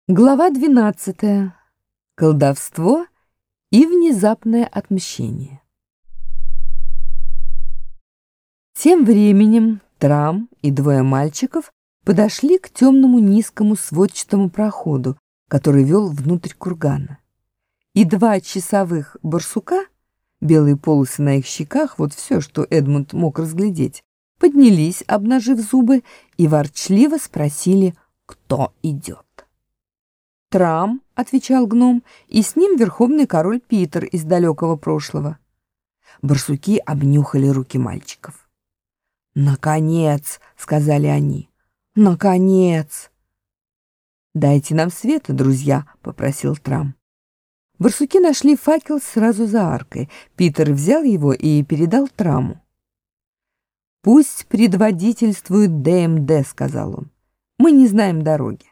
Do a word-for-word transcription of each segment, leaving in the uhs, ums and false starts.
Глава двенадцатая. Колдовство и внезапное отмщение. Тем временем Трам и двое мальчиков подошли к темному низкому сводчатому проходу, который вел внутрь кургана. И два часовых барсука, белые полосы на их щеках, вот все, что Эдмунд мог разглядеть, поднялись, обнажив зубы, и ворчливо спросили, кто идет. «Трам», — отвечал гном, — «и с ним верховный король Питер из далекого прошлого». Барсуки обнюхали руки мальчиков. «Наконец!» — сказали они. «Наконец!» «Дайте нам света, друзья», — попросил Трам. Барсуки нашли факел сразу за аркой. Питер взял его и передал Траму. «Пусть предводительствует ДМД», — сказал он. «Мы не знаем дороги».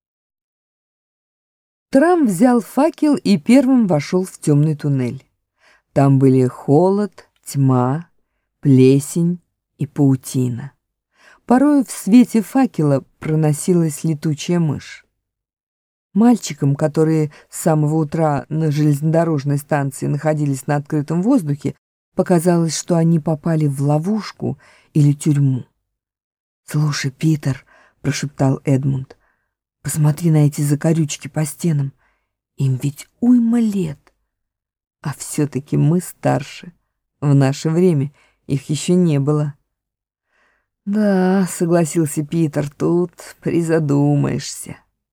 Трам взял факел и первым вошел в темный туннель. Там были холод, тьма, плесень и паутина. Порой в свете факела проносилась летучая мышь. Мальчикам, которые с самого утра на железнодорожной станции находились на открытом воздухе, показалось, что они попали в ловушку или тюрьму. «Слушай, Питер», — прошептал Эдмунд, — «посмотри на эти закорючки по стенам. Им ведь уйма лет. А все-таки мы старше. В наше время их еще не было». «Да», — согласился Питер, — «тут призадумаешься».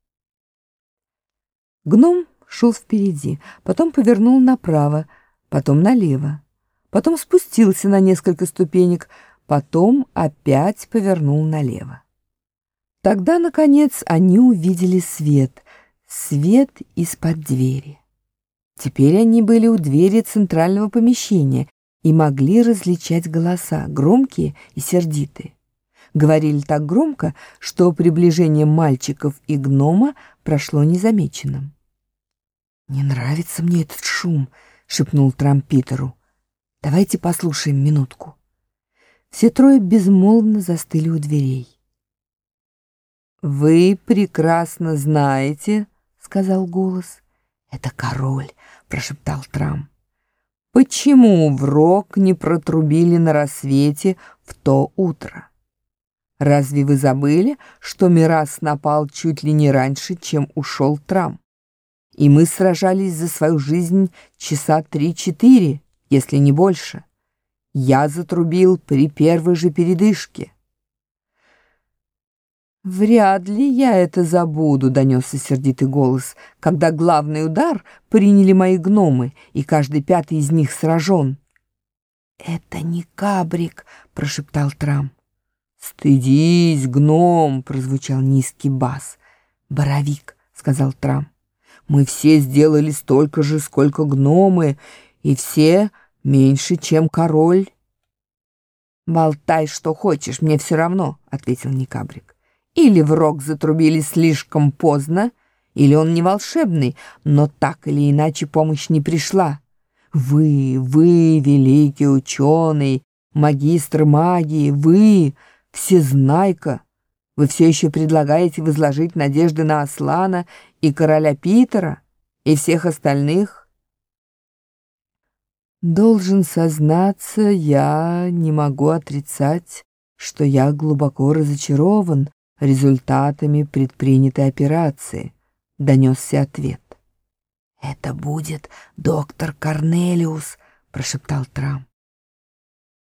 Гном шел впереди, потом повернул направо, потом налево, потом спустился на несколько ступенек, потом опять повернул налево. Тогда, наконец, они увидели свет, свет из-под двери. Теперь они были у двери центрального помещения и могли различать голоса, громкие и сердитые. Говорили так громко, что приближение мальчиков и гнома прошло незамеченным. «Не нравится мне этот шум», — шепнул Трам Питеру. «Давайте послушаем минутку». Все трое безмолвно застыли у дверей. «Вы прекрасно знаете», — сказал голос. «Это король», — прошептал Трам. «Почему в рог не протрубили на рассвете в то утро? Разве вы забыли, что Мирас напал чуть ли не раньше, чем ушел Трам? И мы сражались за свою жизнь часа три-четыре, если не больше. Я затрубил при первой же передышке». «Вряд ли я это забуду», — донесся сердитый голос, «когда главный удар приняли мои гномы, и каждый пятый из них сражен». «Это не Кабрик», — прошептал Трам. «Стыдись, гном», — прозвучал низкий бас. «Боровик», — сказал Трам. «Мы все сделали столько же, сколько гномы, и все меньше, чем король». «Болтай, что хочешь, мне все равно», — ответил Никабрик. «Или в рог затрубили слишком поздно, или он не волшебный, но так или иначе помощь не пришла. Вы, вы, великий ученый, магистр магии, вы, всезнайка, вы все еще предлагаете возложить надежды на Аслана и короля Питера и всех остальных?» «Должен сознаться, я не могу отрицать, что я глубоко разочарован результатами предпринятой операции», — донесся ответ. «Это будет доктор Корнелиус», — прошептал Трам.